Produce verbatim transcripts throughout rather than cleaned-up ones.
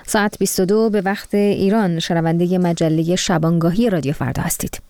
ساعت بیست و دو به وقت ایران شنونده مجله شبانگاهی رادیو فردا هستید.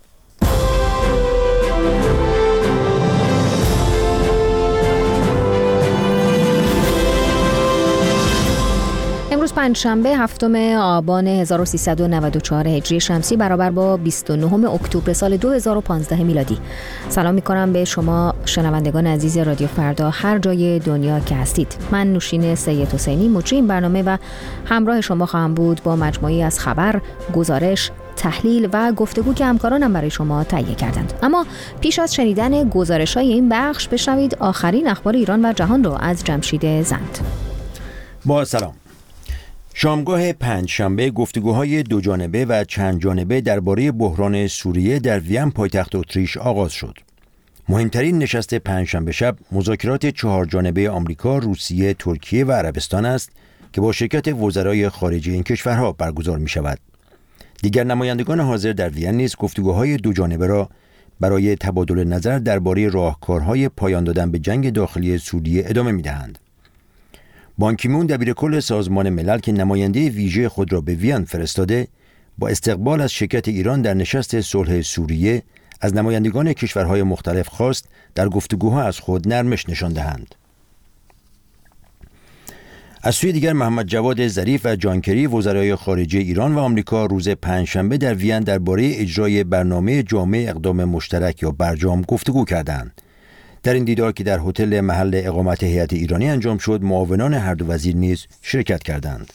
امروز پنجشنبه هفتم آبان هزار و سیصد و نود و چهار هجری شمسی برابر با بیست و نهم اکتبر سال دو هزار و پانزده میلادی. سلام می‌کنم به شما شنوندگان عزیز رادیو فردا هر جای دنیا که هستید. من نوشین سید حسینی مجری این برنامه و همراه شما خواهم بود با مجموعی از خبر، گزارش، تحلیل و گفتگو که همکارانم برای شما تهیه کردند. اما پیش از شنیدن گزارش‌های این بخش بشنوید آخرین اخبار ایران و جهان رو از جمشید زند. با سلام. شامگاه پنجشنبه گفتگوهای دو جانبه و چند جانبه درباره بحران سوریه در وین پایتخت اتریش آغاز شد. مهمترین نشست پنجشنبه شب مذاکرات چهار جانبه آمریکا، روسیه، ترکیه و عربستان است که با شرکت وزرای خارجه این کشورها برگزار می شود. دیگر نمایندگان حاضر در وین نیز گفتگوهای دو جانبه را برای تبادل نظر درباره راهکارهای پایان دادن به جنگ داخلی سوریه ادامه می دهند. بان کی مون دبیرکل سازمان ملل که نماینده ویژه خود را به وین فرستاده با استقبال از شرکت ایران در نشست صلح سوریه از نمایندگان کشورهای مختلف خواست در گفتگوها از خود نرمش نشان دهند. از سوی دیگر محمد جواد ظریف و جان کری وزرای خارجه ایران و آمریکا روز پنجشنبه در وین درباره اجرای برنامه جامع اقدام مشترک یا برجام گفتگو کردند. در این دیدار که در هتل محل اقامت هیئت ایرانی انجام شد، معاونان هر دو وزیر نیز شرکت کردند.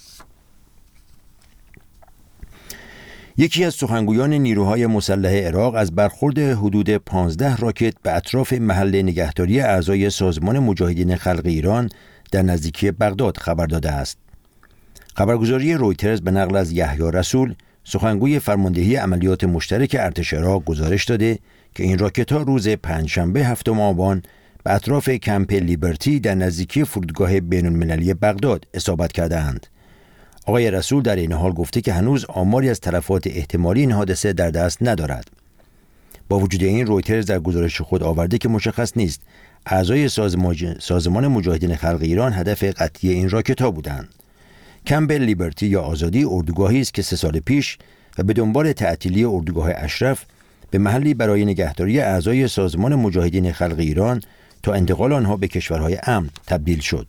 یکی از سخنگویان نیروهای مسلح عراق از برخورد حدود پانزده راکت به اطراف محل نگهداری اعضای سازمان مجاهدین خلق ایران در نزدیکی بغداد خبر داده است. خبرگزاری رویترز به نقل از یحیی رسول، سخنگوی فرماندهی عملیات مشترک ارتش عراق گزارش داده که این راکت‌ها روز پنجشنبه هفتم آبان به اطراف کمپ لیبرتی در نزدیکی فرودگاه بین‌المللی بغداد اصابت کردند. آقای رسول در این حال گفته که هنوز آماری از تلفات احتمالی این حادثه در دست ندارد. با وجود این رویترز در گزارش خود آورده که مشخص نیست اعضای سازمان مجاهدین خلق ایران هدف قطعی این راکت‌ها بودند. کمپ لیبرتی یا آزادی اردوگاهی است که سه سال پیش و به دنبال تعطیلی اردوگاه اشرف به محلی برای نگهداری اعضای سازمان مجاهدین خلق ایران تا انتقال آنها به کشورهای امن تبدیل شد.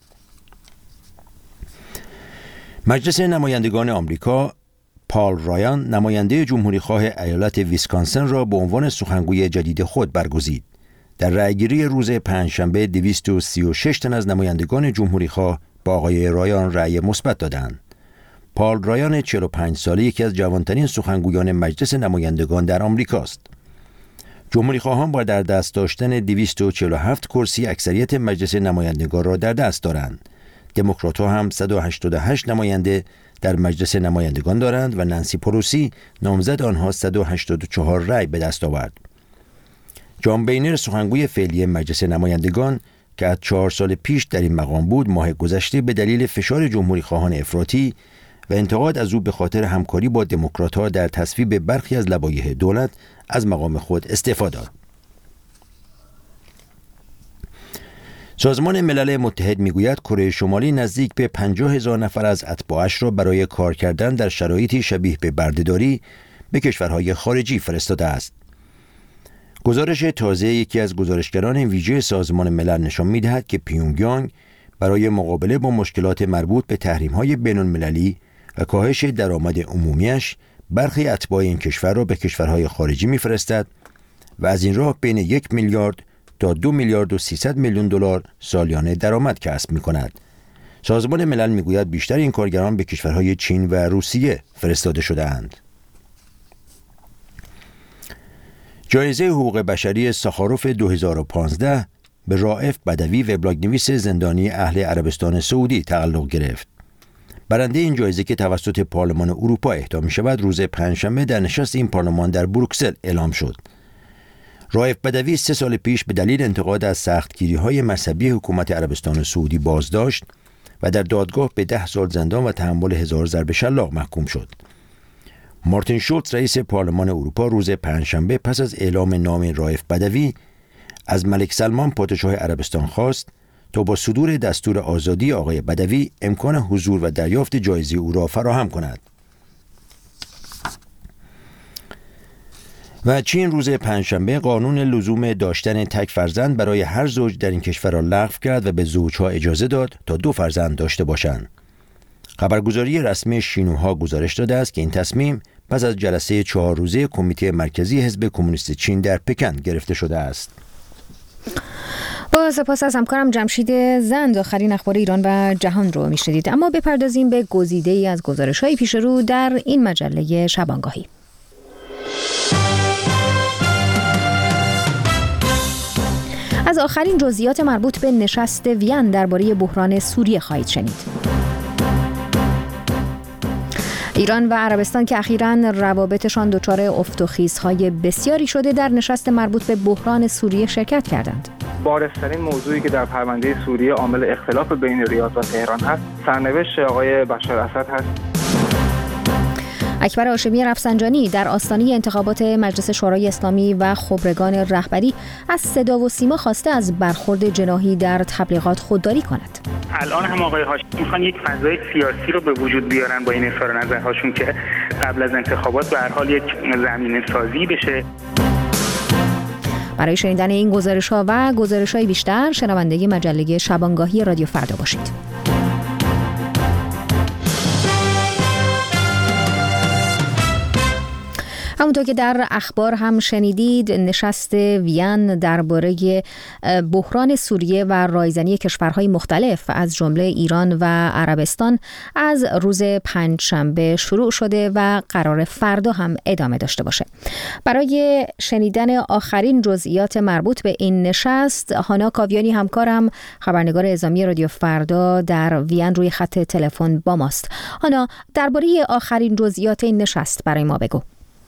مجلس نمایندگان آمریکا پال رایان نماینده جمهوریخواه ایالت ویسکانسن را به عنوان سخنگوی جدید خود برگزید. در رأیگیری روز پنجشنبه دویست و سی و شش تن از نمایندگان جمهوریخواه با آقای رایان رأی مثبت دادند. پال رایان چهل و پنج ساله یکی از جوانترین سخنگویان مجلس نمایندگان در آمریکاست. جمهوریخواهان با در دست داشتن دویست و چهل و هفت کرسی اکثریت مجلس نمایندگان را در دست دارند. دموکرات‌ها هم صد و هشتاد و هشت نماینده در مجلس نمایندگان دارند و نانسی پلوسی نامزد آنها صد و هشتاد و چهار رأی به دست آورد. جان بینر سخنگوی فعلی مجلس نمایندگان که از چهار سال پیش در این مقام بود، ماه گذشته به دلیل فشار جمهوریخواهان افراطی و انتقاد از او به خاطر همکاری با دموکرات‌ها در تصویب برخی از لوایح دولت از مقام خود استعفا داد. سازمان ملل متحد میگوید کره شمالی نزدیک به پنجاه هزار نفر از اتباعش را برای کار کردن در شرایطی شبیه به بردهداری به کشورهای خارجی فرستاده است. گزارش تازه یکی از گزارشگران ویژه سازمان ملل نشان می‌دهد که پیونگیانگ برای مقابله با مشکلات مربوط به تحریم‌های بین‌المللی و کاهش درآمد عمومیش برخی اتباع این کشور را به کشورهای خارجی می‌فرستد و از این راه بین یک میلیارد تا دو میلیارد و سیصد میلیون دلار سالیانه درآمد کسب می‌کند. سازمان ملل می‌گوید بیشتر این کارگران به کشورهای چین و روسیه فرستاده شده‌اند. جایزه حقوق بشری ساخاروف دو هزار و پانزده به رائف بدوی وبلاگ‌نویس زندانی اهل عربستان سعودی تعلق گرفت. برنده این جایزه که توسط پارلمان اروپا اهدا می‌شود روز پنجشنبه در نشست این پارلمان در بروکسل اعلام شد. رائف بدوی سه سال پیش به دلیل انتقاد از سختگیری‌های مذهبی حکومت عربستان سعودی بازداشت و در دادگاه به ده سال زندان و تحمل هزار ضرب شلاق محکوم شد. مارتین شولتز رئیس پارلمان اروپا روز پنجشنبه پس از اعلام نام رائف بدوی از ملک سلمان پادشاه عربستان خواست تا با صدور دستور آزادی آقای بدوی امکان حضور و دریافت جایزه او را فراهم کند. و چین روز پنجشنبه قانون لزوم داشتن تک فرزند برای هر زوج در این کشور را لغو کرد و به زوجها اجازه داد تا دو فرزند داشته باشند. خبرگزاری رسمی شینوها گزارش داده است که این تصمیم پس از جلسه چهار روزه کمیته مرکزی حزب کمونیست چین در پکن گرفته شده است. با سپاس از همکارم جمشید زند آخرین اخبار ایران و جهان رو میشنیدید. اما بپردازیم به گزیده ای از گزارش‌های پیش رو در این مجله شبانگاهی. از آخرین جزئیات مربوط به نشست وین درباره بحران سوریه خواهید شنید. ایران و عربستان که اخیراً روابطشان دچار افت و خیزهای بسیاری شده در نشست مربوط به بحران سوریه شرکت کردند. بارزترین موضوعی که در پرونده سوریه عامل اختلاف بین ریاض و تهران هست، سرنوشت آقای بشار اسد هست. اکبر هاشمی رفسنجانی در آستانه انتخابات مجلس شورای اسلامی و خبرگان رهبری از صدا و سیما خواسته از برخورد جناحی در تبلیغات خودداری کند. الان هم آقای هاشمی میخوان یک فضای سیاسی رو به وجود بیارن با این اظهار نظرهاشون که قبل از انتخابات به هر حال یک زمینه سازی بشه. برای شنیدن این گزارش‌ها و گزارش‌های بیشتر شنونده مجله شبانگاهی رادیو فردا باشید. همونطور که در اخبار هم شنیدید، نشست وین درباره بحران سوریه و رایزنی کشورهای مختلف از جمله ایران و عربستان از روز پنجشنبه شروع شده و قرار فردا هم ادامه داشته باشه. برای شنیدن آخرین جزئیات مربوط به این نشست، هانا کاویانی همکارم خبرنگار اعزامی رادیو فردا در وین روی خط تلفن با ماست. هانا، درباره آخرین جزئیات این نشست برای ما بگو.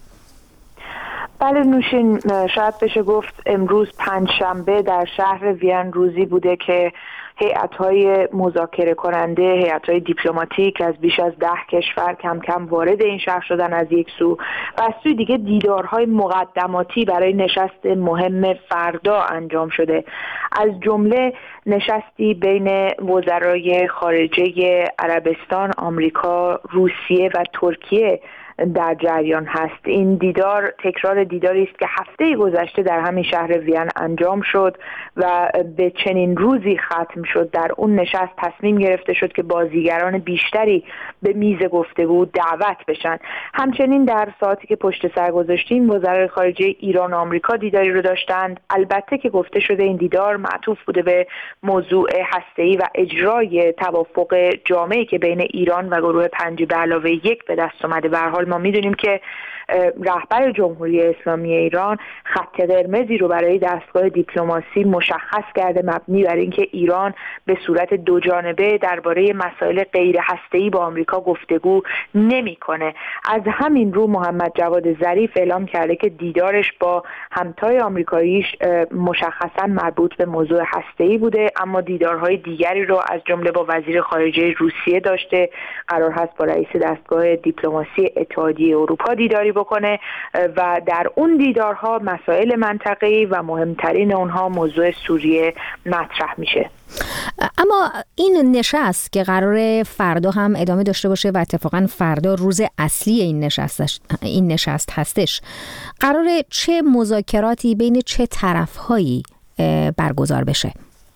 بله نوشین، شاید بشه گفت امروز پنجشنبه در شهر وین روزی بوده که هیئت‌های مذاکره کننده، هیئت‌های دیپلماتیک از بیش از ده کشور کم کم وارد این شهر شدن از یک سو و از سوی دیگه دیدارهای مقدماتی برای نشست مهم فردا انجام شده. از جمله نشستی بین وزرای خارجه عربستان، آمریکا، روسیه و ترکیه در جریان هست. این دیدار تکرار دیداری است که هفته گذشته در همین شهر وین انجام شد و به چنین روزی ختم شد. در اون نشست تصمیم گرفته شد که بازیگران بیشتری به میز گفتگو دعوت بشن. همچنین در ساعتی که پشت سر گذاشتیم، وزرای خارجه ایران و آمریکا دیداری رو داشتند. البته که گفته شده این دیدار معطوف بوده به موضوع هسته‌ای و اجرای توافق جامعی که بین ایران و گروه پنج به علاوه یک به دست اومده. به هر حال ما میدونیم که رهبر جمهوری اسلامی ایران خط قرمزی رو برای دستگاه دیپلماسی مشخص کرده، مبنی بر اینکه ایران به صورت دو جانبه درباره مسائل غیر هسته‌ای با آمریکا گفتگو نمی‌کنه. از همین رو محمد جواد ظریف اعلام کرده که دیدارش با همتای آمریکاییش مشخصاً مربوط به موضوع هسته‌ای بوده، اما دیدارهای دیگری رو از جمله با وزیر خارجه روسیه داشته. قرار هست با رئیس دستگاه دیپلماسی اتحادیه اروپا دیداری بکنه و در اون دیدارها مسائل منطقه‌ای و مهمترین اونها موضوع سوریه مطرح میشه. اما این نشست که قرار فردا هم ادامه داشته باشه و اتفاقا فردا روز اصلی این نشست این نشست هستش، قرار چه مذاکراتی بین چه طرف‌هایی برگزار بشه؟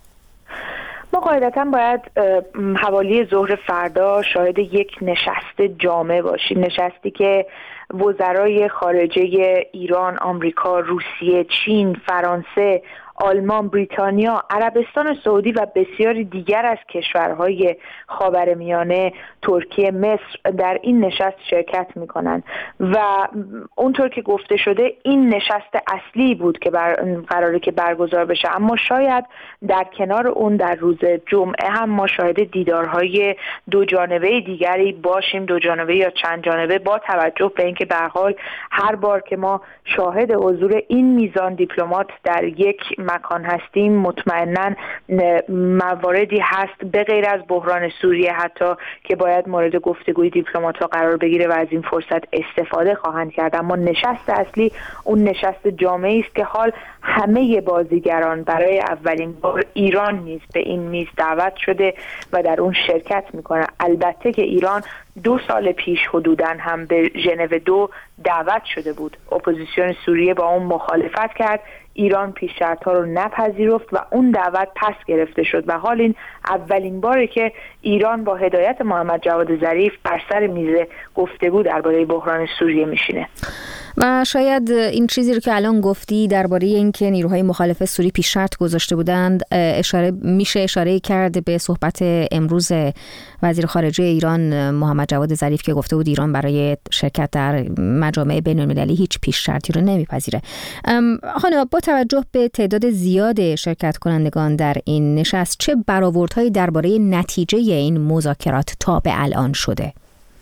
ما قاعدتاً باید حوالی ظهر فردا شاهد یک نشست جامع باشیم، نشستی که وزرای خارجه ایران، آمریکا، روسیه، چین، فرانسه، آلمان، بریتانیا، عربستان سعودی و بسیاری دیگر از کشورهای خاورمیانه، ترکیه، مصر در این نشست شرکت میکنن و اونطور که گفته شده این نشست اصلی بود که بر... قراره که برگزار بشه. اما شاید در کنار اون در روز جمعه هم ما شاهد دیدارهای دو جانبه دیگری باشیم، دو جانبه یا چند جانبه، با توجه به اینکه به هر حال هر بار که ما شاهد حضور این میزان دیپلمات در یک مکان هستیم مطمئناً مواردی هست به غیر از بحران سوریه حتی که باید مورد گفتگوی دیپلمات‌ها قرار بگیره و از این فرصت استفاده خواهند کرد. اما نشست اصلی اون نشست جامعی است که حال همه بازیگران برای اولین بار ایران نیز به این میز دعوت شده و در اون شرکت میکنه. البته که ایران دو سال پیش حدوداً هم به ژنو دو دعوت شده بود. اپوزیسیون سوریه با اون مخالفت کرد، ایران پیش شرط‌ها رو نپذیرفت و اون دعوت پس گرفته شد و حال این اولین باره که ایران با هدایت محمد جواد ظریف بر سر میز گفتگو درباره بحران سوریه میشینه. و شاید این چیزی رو که الان گفتی درباره اینکه نیروهای مخالف سوری پیش شرط گذاشته بودند اشاره میشه اشاره کرد به صحبت امروز وزیر خارجه ایران محمد جواد ظریف که گفته بود ایران برای شرکت در مجامع بین‌المللی هیچ پیش شرطی رو نمیپذیره. خانم، با توجه به تعداد زیاد شرکت کنندگان در این نشست چه برآوردهایی درباره نتیجه این مذاکرات تا به الان شده؟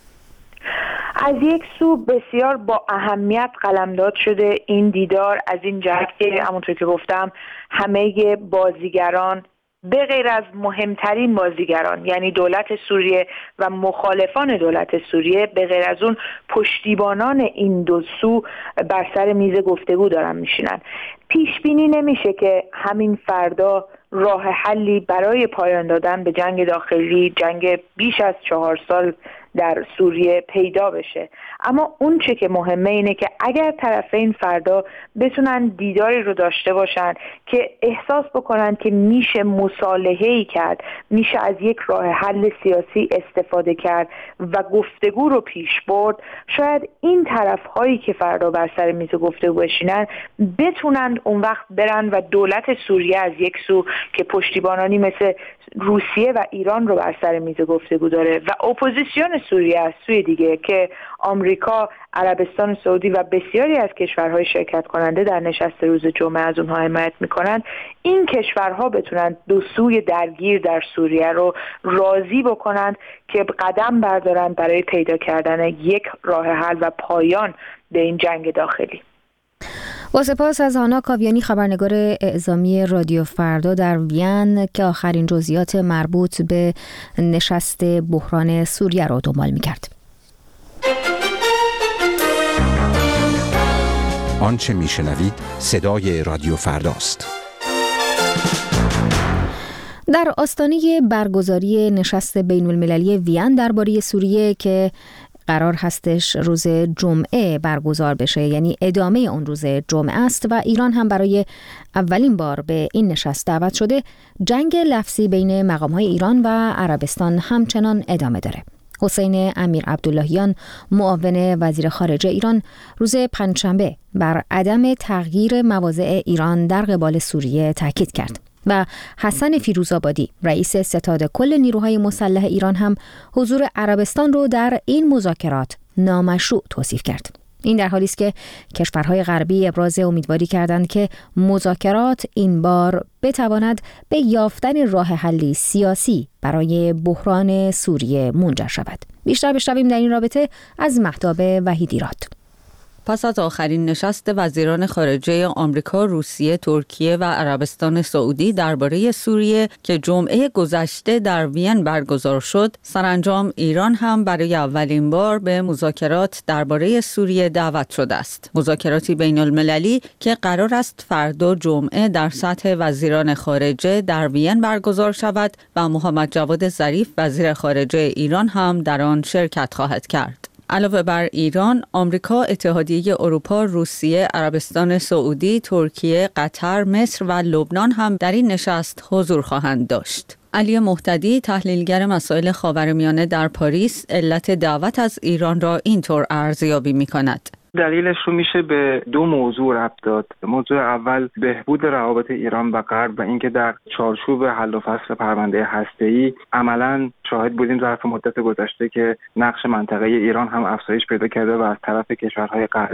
از یک سو بسیار با اهمیت قلمداد شده این دیدار از این جهت که همونطور که گفتم همه بازیگران به غیر از مهمترین بازیگران یعنی دولت سوریه و مخالفان دولت سوریه به غیر از اون پشتیبانان این دو سو بر سر میز گفتگو دارن میشینن. پیش بینی نمیشه که همین فردا راه حلی برای پایان دادن به جنگ داخلی، جنگ بیش از چهار سال در سوریه پیدا بشه. اما اون چه که مهمه اینه که اگر طرفین فردا بتونن دیداری رو داشته باشن که احساس بکنن که میشه مصالحه‌ای کرد، میشه از یک راه حل سیاسی استفاده کرد و گفتگو رو پیش برد، شاید این طرف‌هایی که فردا بر سر میز گفتگو بشینن بتونن اون وقت برن و دولت سوریه از یک سو که پشتیبانانی مثل روسیه و ایران رو بر سر میز گفتگو داره و اپوزیسیون سوریه از سوی دیگه که آمریکا، عربستان سعودی و بسیاری از کشورهای شرکت کننده در نشست روز جمعه از اونها حمایت میکنن، این کشورها بتونن دو سوی درگیر در سوریه رو راضی بکنند که قدم بردارن برای پیدا کردن یک راه حل و پایان به این جنگ داخلی. با سپاس از هانا کاویانی، خبرنگار اعزامی رادیو فردا در وین که آخرین جزئیات مربوط به نشست بحران سوریه را دنبال می‌کرد. آنچه میشنوید صدای رادیو فرداست. در آستانه برگزاری نشست بین‌المللی وین درباره سوریه که قرار هستش روز جمعه برگزار بشه، یعنی ادامه اون روز جمعه است و ایران هم برای اولین بار به این نشست دعوت شده، جنگ لفظی بین مقام‌های ایران و عربستان همچنان ادامه داره. حسین امیر عبداللهیان معاون وزیر خارجه ایران روز پنجشنبه بر عدم تغییر مواضع ایران در قبال سوریه تاکید کرد و حسن فیروزآبادی رئیس ستاد کل نیروهای مسلح ایران هم حضور عربستان رو در این مذاکرات نامشروع توصیف کرد. این در حالی است که کشورهای غربی ابراز امیدواری کردند که مذاکرات این بار بتواند به یافتن راه حلی سیاسی برای بحران سوریه منجر شود. بیشتر بشنویم در این رابطه از مهتاب وحیدیراد. پس از آخرین نشست وزیران خارجه آمریکا، روسیه، ترکیه و عربستان سعودی درباره سوریه که جمعه گذشته در وین برگزار شد، سرانجام ایران هم برای اولین بار به مذاکرات درباره سوریه دعوت شده است. مذاکراتی بین المللی که قرار است فردا جمعه در سطح وزیران خارجه در وین برگزار شود و محمد جواد ظریف وزیر خارجه ایران هم در آن شرکت خواهد کرد. علاوه بر ایران، آمریکا، اتحادیه اروپا، روسیه، عربستان سعودی، ترکیه، قطر، مصر و لبنان هم در این نشست حضور خواهند داشت. علی مهتدی، تحلیلگر مسائل خاورمیانه در پاریس، علت دعوت از ایران را اینطور ارزیابی می‌کند. دلیلش رو میشه به دو موضوع ربط داد. موضوع اول بهبود روابط ایران و غرب و اینکه در چارچوب حل و فصل پرونده هسته‌ای عملاً شاهد بودیم ظرف مدت گذشته که نقش منطقه ایران هم افزایش پیدا کرده و از طرف کشورهای غربی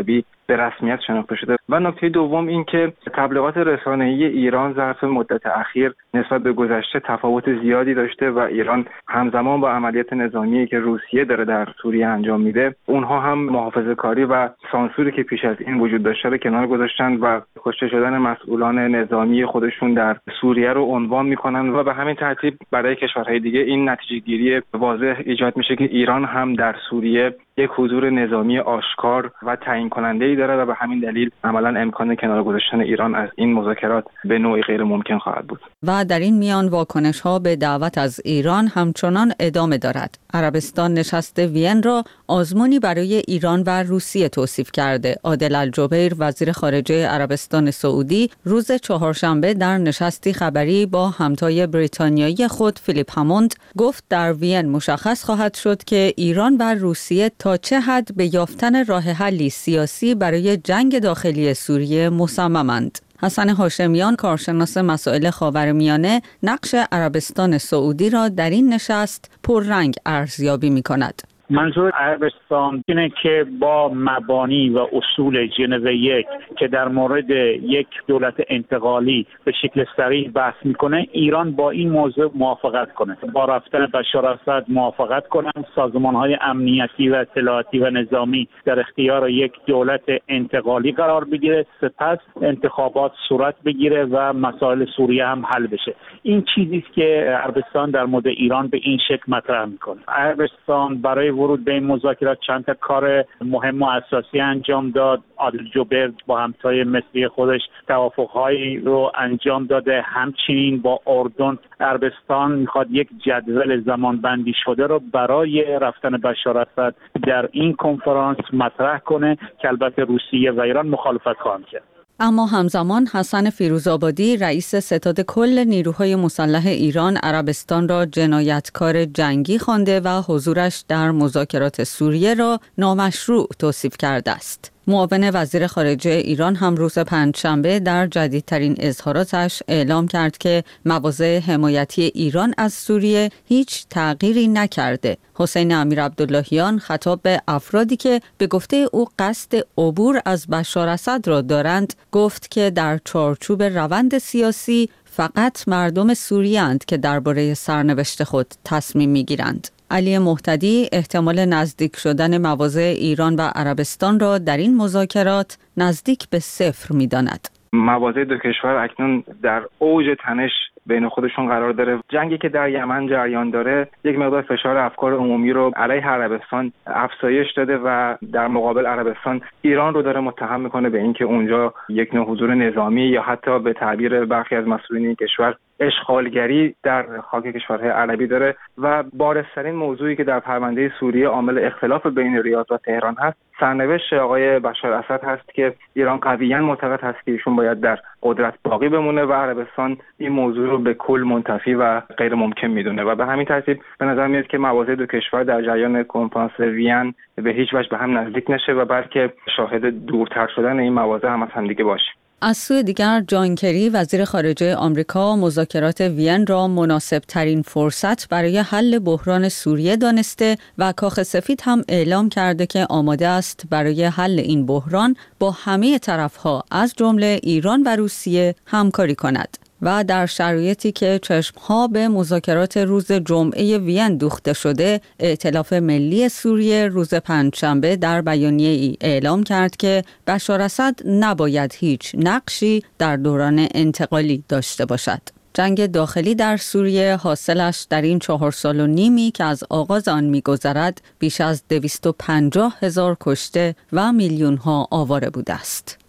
به رسمیت شناخته شده. و نکته دوم این که تبلیغات رسانه‌ای ایران ظرف مدت اخیر نسبت به گذشته تفاوت زیادی داشته و ایران همزمان با عملیات نظامی که روسیه داره در سوریه انجام میده، اونها هم محافظه‌کاری و سانسوری که پیش از این وجود داشته رو کنار گذاشتن و کشته شدن مسئولان نظامی خودشون در سوریه رو عنوان میکنن و به همین ترتیب برای کشورهای دیگه این نتیجه گیری واضح ایجاد میشه که ایران هم در سوریه یک حضور نظامی آشکار و تعیین کننده‌ای داره و به همین دلیل عملاً امکان کنار گذاشتن ایران از این مذاکرات به نوعی غیر ممکن خواهد بود. و در این میان واکنش‌ها به دعوت از ایران همچنان ادامه دارد. عربستان نشست وین را آزمونی برای ایران و روسیه توصیف کرده. عادل الجبیر وزیر خارجه عربستان سعودی روز چهارشنبه در نشستی خبری با همتای بریتانیایی خود فیلیپ هموند گفت در وین مشخص خواهد شد که ایران و روسیه تا چه حد به یافتن راه حلی سیاسی برای جنگ داخلی سوریه مصممند. حسن هاشمیان کارشناس مسائل خاورمیانه نقش عربستان سعودی را در این نشست پررنگ ارزیابی می‌کند. منظور عربستان اینه که با مبانی و اصول ژنو یک که در مورد یک دولت انتقالی به شکل صریح بحث میکنه، ایران با این موضوع موافقت کنه، با رفتن بشار اسد موافقت کنه، سازمانهای امنیتی و اطلاعاتی و نظامی در اختیار یک دولت انتقالی قرار بگیره، سپس انتخابات صورت بگیره و مسائل سوریه هم حل بشه. این چیزی است که عربستان در مورد ایران به این شکل مطرح میکنه. عربستان برای ورود به این مذاکرات چند تا کار مهم و اساسی انجام داد. عادل جبیر با همتای مصری خودش توافق‌هایی رو انجام داده. همچنین با اردن عربستان میخواد یک جدول زمانبندی شده رو برای رفتن بشار اسد در این کنفرانس مطرح کنه که البته روسیه و ایران مخالفت خواهند کرد. اما همزمان حسن فیروزآبادی رئیس ستاد کل نیروهای مسلح ایران عربستان را جنایتکار جنگی خوانده و حضورش در مذاکرات سوریه را نامشروع توصیف کرده است. معاون وزیر خارجه ایران هم روز پنجشنبه در جدیدترین اظهاراتش اعلام کرد که مواضع حمایتی ایران از سوریه هیچ تغییری نکرده. حسین امیرعبداللهیان خطاب به افرادی که به گفته او قصد عبور از بشار اسد را دارند گفت که در چارچوب روند سیاسی فقط مردم سوریه اند که درباره سرنوشت خود تصمیم می‌گیرند. علی مهتدی احتمال نزدیک شدن مواضع ایران و عربستان را در این مذاکرات نزدیک به صفر می‌داند. مواضع دو کشور اکنون در اوج تنش بین خودشون قرار داره. جنگی که در یمن جریان داره یک مقدار فشار افکار عمومی رو علیه عربستان افزایش داده و در مقابل عربستان ایران رو داره متهم میکنه به اینکه اونجا یک نوع حضور نظامی یا حتی به تعبیر برخی از مسئولین این کشور اشغالگری در خاک کشورهای عربی داره. و بارزترین موضوعی که در پرونده سوریه عامل اختلاف بین ریاض و تهران هست سرنوشت آقای بشار اسد هست که ایران قویاً معتقد هست که ایشون باید در قدرت باقی بمونه و عربستان این موضوع رو به کل منتفی و غیر ممکن میدونه و به همین ترتیب به نظر میاد که مواضع دو کشور در جریان کنفرانس وین به هیچ وجه به هم نزدیک نشه و بلکه شاهد دورتر شدن این مواضع هم از هم دیگه باشه. از سوی دیگر جان کری وزیر خارجه آمریکا مذاکرات وین را مناسب ترین فرصت برای حل بحران سوریه دانسته و کاخ سفید هم اعلام کرده که آماده است برای حل این بحران با همه طرفها از جمله ایران و روسیه همکاری کند. و در شرایطی که چشمها به مذاکرات روز جمعه وین دوخته شده، ائتلاف ملی سوریه روز پنجشنبه در بیانیه ای اعلام کرد که بشار اسد نباید هیچ نقشی در دوران انتقالی داشته باشد. جنگ داخلی در سوریه حاصلش در این چهار سال و نیمی که از آغاز آن می‌گذرد بیش از دویست و پنجاه هزار کشته و میلیون‌ها آواره بوده است.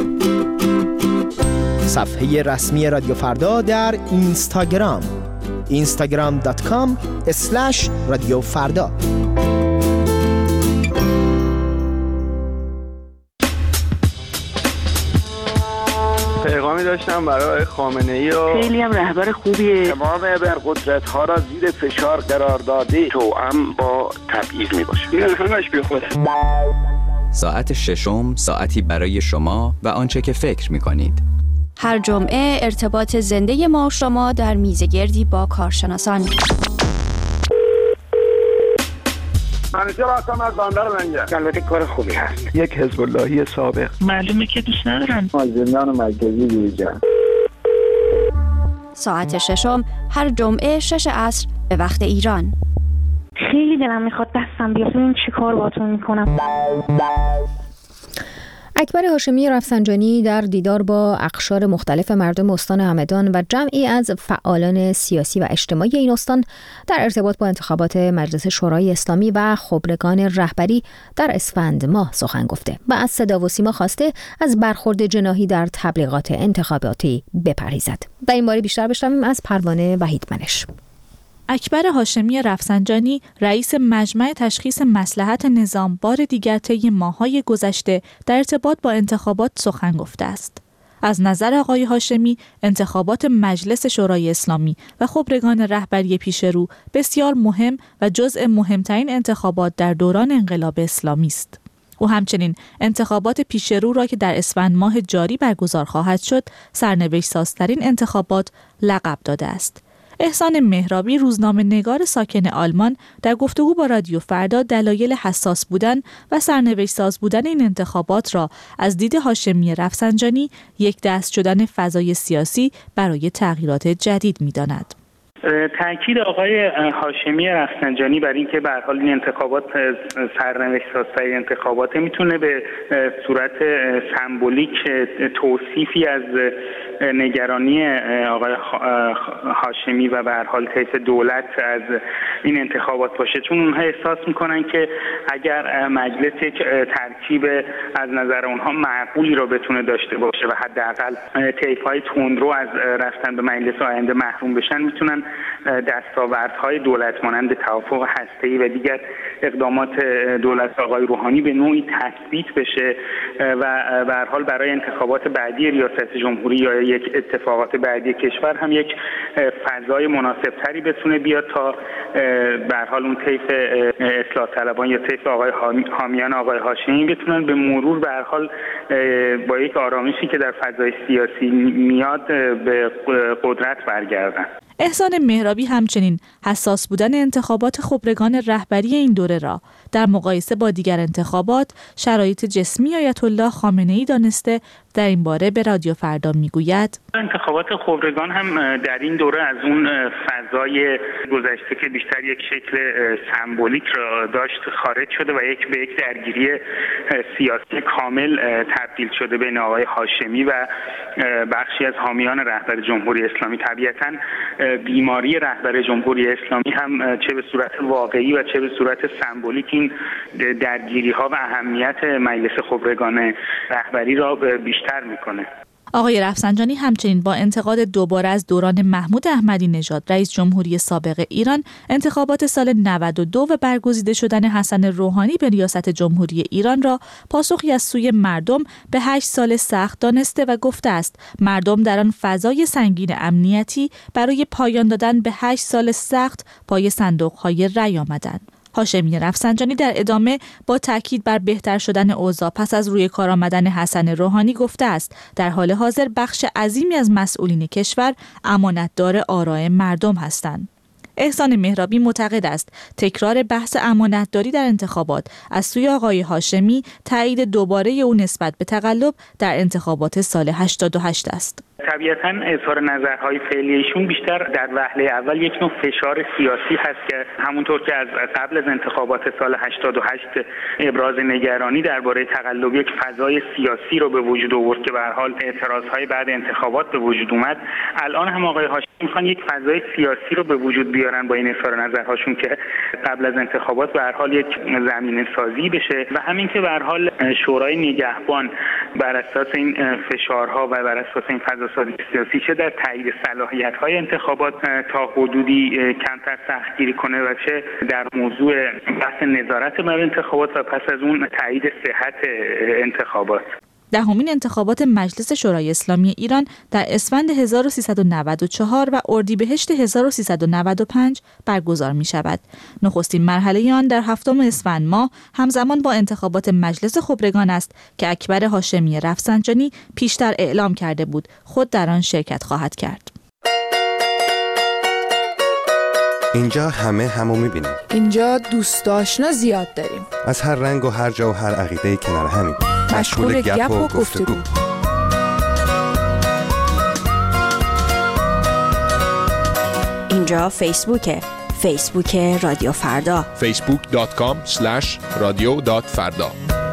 صفحه رسمی رادیو فردا در اینستاگرام اینستاگرام دات کام اسلش رادیو فردا. پیغامی داشتم برای خامنه‌ای و خیلی هم رهبر خوبیه. تمام ابرقدرت‌ها را زیر فشار قرار داده توأم با تبعیض میباشه. این همش بی خوده. ساعت ششم ساعتی برای شما و آنچه که فکر می‌کنید. هر جمعه ارتباط زنده ما و شما در میزگردی با کارشناسان. منیجر هستم از بندر لنگه. البته کار خوبی هست. یک حزب اللهی سابق. معلومه که دوست ندارن. مازندران مرکزی دیجا. ساعت ششم هر جمعه شش عصر به وقت ایران. خیلی دلم میخواد دستم بیاد ببینم چی کار باهاتون میکنم. اکبر هاشمی رفسنجانی در دیدار با اقشار مختلف مردم استان همدان و جمعی از فعالان سیاسی و اجتماعی این استان در ارتباط با انتخابات مجلس شورای اسلامی و خبرگان رهبری در اسفند ماه سخن گفته و از صدا و سیما خواسته از برخورد جناحی در تبلیغات انتخاباتی بپرهیزد. در این باره بیشتر بشنویم از پروانه وحیدمنش. اکبر هاشمی رفسنجانی رئیس مجمع تشخیص مصلحت نظام بار دیگر طی ماه‌های گذشته در ارتباط با انتخابات سخن گفته است. از نظر آقای هاشمی انتخابات مجلس شورای اسلامی و خبرگان رهبری پیش رو بسیار مهم و جزء مهمترین انتخابات در دوران انقلاب اسلامی است. او همچنین انتخابات پیش رو را که در اسفند ماه جاری برگزار خواهد شد سرنوشت سازترین انتخابات لقب داده است. احسان مهرابی روزنامه‌نگار ساکن آلمان در گفتگو با رادیو فردا دلایل حساس بودن و سرنوشت ساز بودن این انتخابات را از دید هاشمی رفسنجانی یک دست شدن فضای سیاسی برای تغییرات جدید می‌داند. تأکید آقای هاشمی رفسنجانی بر این که به هر حال این انتخابات سرنوشت سازترین انتخابات میتونه به صورت سمبولیک توصیفی از نگرانی آقای هاشمی و به هر حال طیف دولت از این انتخابات باشه، چون اونها احساس میکنن که اگر مجلس یک ترکیب از نظر اونها معقولی رو بتونه داشته باشه و حداقل طیف‌های تندرو از رفتن به مجلس آینده محروم بشن، میتونن دستاوردهای دولت مانند توافق هسته‌ای و دیگر اقدامات دولت آقای روحانی به نوعی تثبیت بشه و به هر حال برای انتخابات بعدی ریاست جمهوری یا یک اتفاقات بعدی کشور هم یک فضای مناسبتری بتونه بیاد تا به هر حال اون طیف اصلاح طلبان یا طیف آقای حامیان آقای هاشمی بتونن به مرور به هر حال با یک آرامشی که در فضای سیاسی میاد به قدرت برگردن. احسان مهرابی همچنین حساس بودن انتخابات خبرگان رهبری این دوره را در مقایسه با دیگر انتخابات شرایط جسمی آیت الله خامنه‌ای دانسته در این باره به رادیو فردا میگوید انتخابات خبرگان هم در این دوره از اون فضای گذشته که بیشتر یک شکل سمبولیک را داشت خارج شده و یک به یک درگیری سیاسی کامل تبدیل شده بین آقای هاشمی و بخشی از حامیان رهبر جمهوری اسلامی. طبیعتاً بیماری رهبر جمهوری اسلامی هم چه به صورت واقعی و چه به صورت سمبولیک این درگیری‌ها و اهمیت مجلس خبرگان رهبری را بیشتر میکنه. آقای رفسنجانی همچنین با انتقاد دوباره از دوران محمود احمدی نژاد رئیس جمهوری سابق ایران انتخابات سال نود و دو و برگزیده شدن حسن روحانی به ریاست جمهوری ایران را پاسخی از سوی مردم به هشت سال سخت دانسته و گفته است مردم در آن فضای سنگین امنیتی برای پایان دادن به هشت سال سخت پای صندوق‌های رأی آمدند. هاشمی رفسنجانی در ادامه با تاکید بر بهتر شدن اوضاع پس از روی کار آمدن حسن روحانی گفته است در حال حاضر بخش عظیمی از مسئولین کشور امانتدار آراء مردم هستند. احسان مهرابی معتقد است تکرار بحث امانتداری در انتخابات از سوی آقای هاشمی تایید دوباره او نسبت به تقلب در انتخابات سال هشتاد و هشت است. طبیعتاً اظهار نظرهای فعلی ایشون بیشتر در وهله اول یک نوع فشار سیاسی هست که همونطور که از قبل از انتخابات سال هشتاد و هشت ابراز نگرانی درباره تقلب یک فضای سیاسی رو به وجود آورد که به هر حال اعتراضهای بعد انتخابات به وجود اومد، الان هم آقای هاشمی میخوان یک فضای سیاسی رو به وجود بیارن با این اظهار نظرهاشون که قبل از انتخابات به هر حال یک زمینه سازی بشه و همین که به هر حال شورای نگهبان بر اساس این فشارها و بر اساس این فضا سیاسی چه در تایید صلاحیت‌های انتخابات تا حدودی کمتر سختگیری کنه و چه در موضوع بحث نظارت بر انتخابات و پس از اون تایید صحت انتخابات. دهمین انتخابات مجلس شورای اسلامی ایران در اسفند هزار و سیصد و نود و چهار و اردیبهشت هزار و سیصد و نود و پنج برگزار می شود. نخستین مرحله آن در هفتم اسفند ماه همزمان با انتخابات مجلس خبرگان است که اکبر هاشمی رفسنجانی پیشتر اعلام کرده بود خود در آن شرکت خواهد کرد. اینجا همه همو میبینیم. اینجا دوست آشنا زیاد داریم. از هر رنگ و هر جا و هر عقیده کنار همیم. مشغول گپ و گفتگو. اینجا فیسبوکه. فیسبوک رادیو فردا. فیسبوک دات کام اسلش رادیو دات فردا.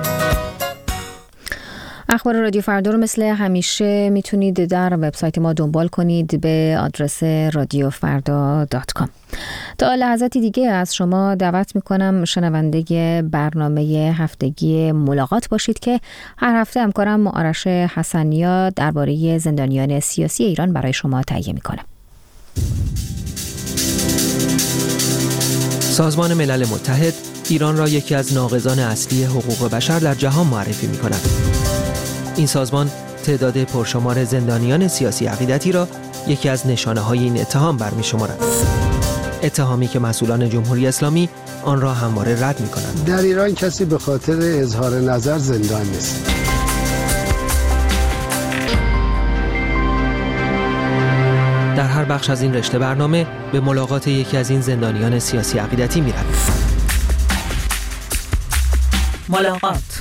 اخبار رادیو فردا رو مثل همیشه میتونید در وبسایت ما دنبال کنید به آدرس رادیو فردا دات کام. تا لحظاتی دیگه از شما دعوت میکنم شنونده برنامه هفتگی ملاقات باشید که هر هفته همکارم آرش حسنیا درباره زندانیان سیاسی ایران برای شما تهیه میکنه. سازمان ملل متحد ایران را یکی از ناقضان اصلی حقوق بشر در جهان معرفی می‌کند. این سازمان تعداد پرشمار زندانیان سیاسی عقیدتی را یکی از نشانه‌های این اتهام برمی‌شمارد. اتهامی که مسئولان جمهوری اسلامی آن را همواره رد می‌کنند. در ایران کسی به خاطر اظهار نظر زندان نیست. در هر بخش از این رشته برنامه به ملاقات یکی از این زندانیان سیاسی عقیدتی می‌رویم. ملاقات.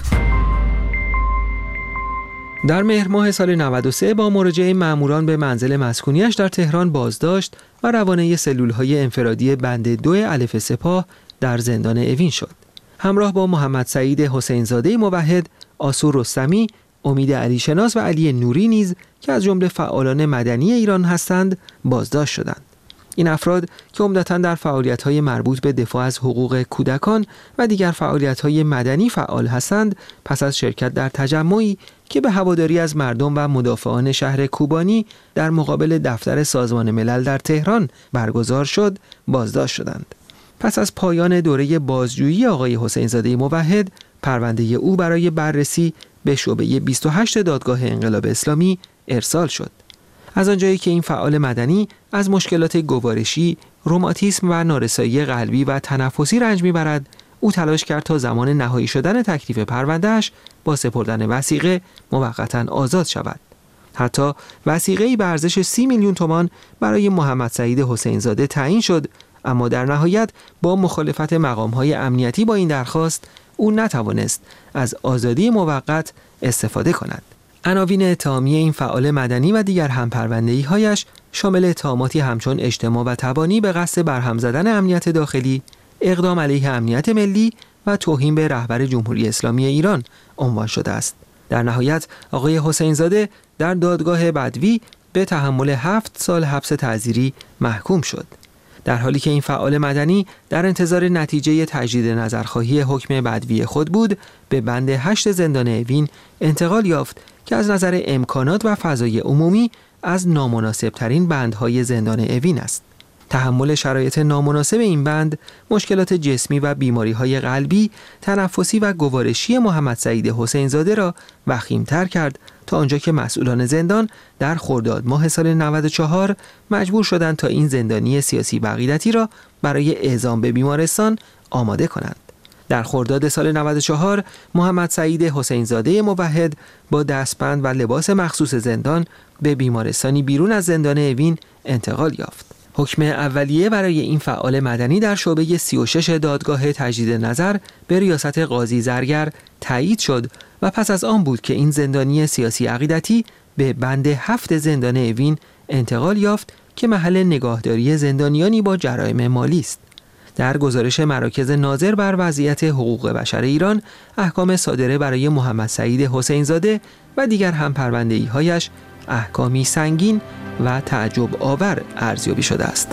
در مهر ماه سال نود و سه با مراجعه ماموران به منزل مسکونیش در تهران بازداشت و روانه سلول‌های انفرادی بند دو الف سپاه در زندان اوین شد. همراه با محمد سعید حسینزاده موحد، آسو رستمی، امید علی شناس و علی نوری نیز که از جمله فعالان مدنی ایران هستند بازداشت شدند. این افراد که عمدتاً در فعالیت‌های مربوط به دفاع از حقوق کودکان و دیگر فعالیت‌های مدنی فعال هستند، پس از شرکت در تجمعی که به هواداری از مردم و مدافعان شهر کوبانی در مقابل دفتر سازمان ملل در تهران برگزار شد، بازداشت شدند. پس از پایان دوره بازجویی آقای حسینزاده موحد، پرونده او برای بررسی به شعبه بیست و هشت دادگاه انقلاب اسلامی ارسال شد. از آنجایی که این فعال مدنی از مشکلات گوارشی، روماتیسم و نارسایی قلبی و تنفسی رنج میبرد، او تلاش کرد تا زمان نهایی شدن تکلیف پروندهش با سپردن وثیقه موقتاً آزاد شود. حتی وثیقه‌ای به ارزش سی میلیون تومان برای محمد سعید حسینزاده تعیین شد، اما در نهایت با مخالفت مقام‌های امنیتی با این درخواست او نتوانست از آزادی موقت استفاده کند. عناوین اتهامی این فعال مدنی و دیگر همپرونده‌ای‌هایش شامل اتهاماتی همچون اجتماع و تبانی به قصد برهم زدن امنیت داخلی، اقدام علیه امنیت ملی و توهین به رهبر جمهوری اسلامی ایران عنوان شده است. در نهایت آقای حسینزاده در دادگاه بدوی به تحمل هفت سال حبس تعزیری محکوم شد. در حالی که این فعال مدنی در انتظار نتیجه تجدید نظرخواهی حکم بدوی خود بود، به بند هشت زندان اوین انتقال یافت که از نظر امکانات و فضای عمومی از نامناسب ترین بندهای زندان اوین است. تحمل شرایط نامناسب این بند، مشکلات جسمی و بیماری‌های قلبی، تنفسی و گوارشی محمد سعید حسینزاده را وخیم‌تر کرد تا آنجا که مسئولان زندان در خرداد ماه سال نود و چهار مجبور شدند تا این زندانی سیاسی عقیدتی را برای اعزام به بیمارستان آماده کنند. در خرداد سال نود و چهار محمد سعید حسینزاده موحد با دستبند و لباس مخصوص زندان به بیمارستانی بیرون از زندان اوین انتقال یافت. حکم اولیه برای این فعال مدنی در شعبه سی و شش دادگاه تجدید نظر به ریاست قاضی زرگر تایید شد و پس از آن بود که این زندانی سیاسی عقیدتی به بند هفت زندان اوین انتقال یافت که محل نگاهداری زندانیانی با جرایم مالی است. در گزارش مراکز ناظر بر وضعیت حقوق بشر ایران، احکام صادره برای محمد سعید حسینزاده و دیگر همپرونده‌ای‌هایش احکامی سنگین و تعجب آور ارزیابی شده است.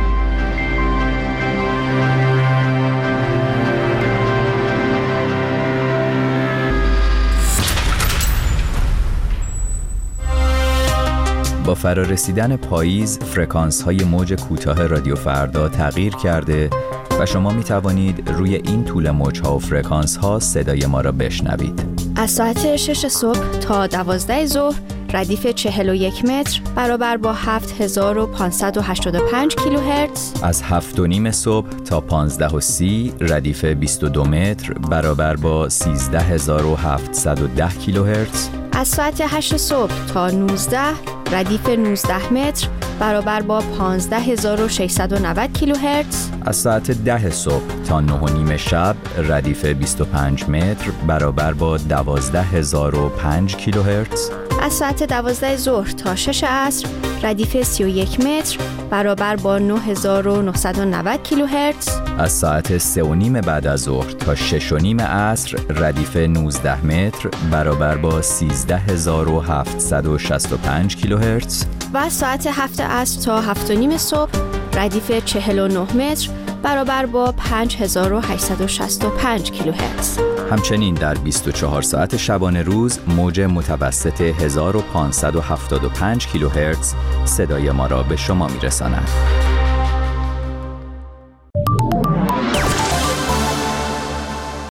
با فرارسیدن پاییز، فرکانس‌های موج کوتاه رادیو فردا تغییر کرده و شما می توانید روی این طول موج‌ها و فرکانس‌ها صدای ما را بشنوید. از ساعت شش صبح تا دوازده ظهر ردیف چهل و یک متر برابر با هفت هزار و پانصد و هشتاد و پنج کیلوهرتز. از هفت و نیم صبح تا پانزده و سی ردیف بیست و دو متر برابر با سیزده هزار و هفتصد و ده کیلوهرتز. از ساعت هشت صبح تا نوزده ردیف نوزده متر برابر با پانزده هزار و ششصد و نود کیلوهرتز. از ساعت ده صبح تا نه و نیم شب ردیف بیست و پنج متر برابر با دوازده هزار و پنج کیلوهرتز. از ساعت دوازده ظهر تا شش عصر ردیف سی و یک متر برابر با نه هزار و نهصد و نود کیلوهرتز. از ساعت سه و نیم بعد از ظهر تا شش و نیم عصر ردیف نوزده متر برابر با سیزده هزار و هفتصد و شصت و پنج کیلوهرتز. و از ساعت هفت عصر تا هفت و نیم صبح ردیف چهل و نه متر برابر با پنج هزار و هشتصد و شصت و پنج کیلوهرتز. همچنین در بیست و چهار ساعت شبانه روز موج متوسط هزار و پانصد و هفتاد و پنج کیلوهرتز صدای ما را به شما می‌رساند.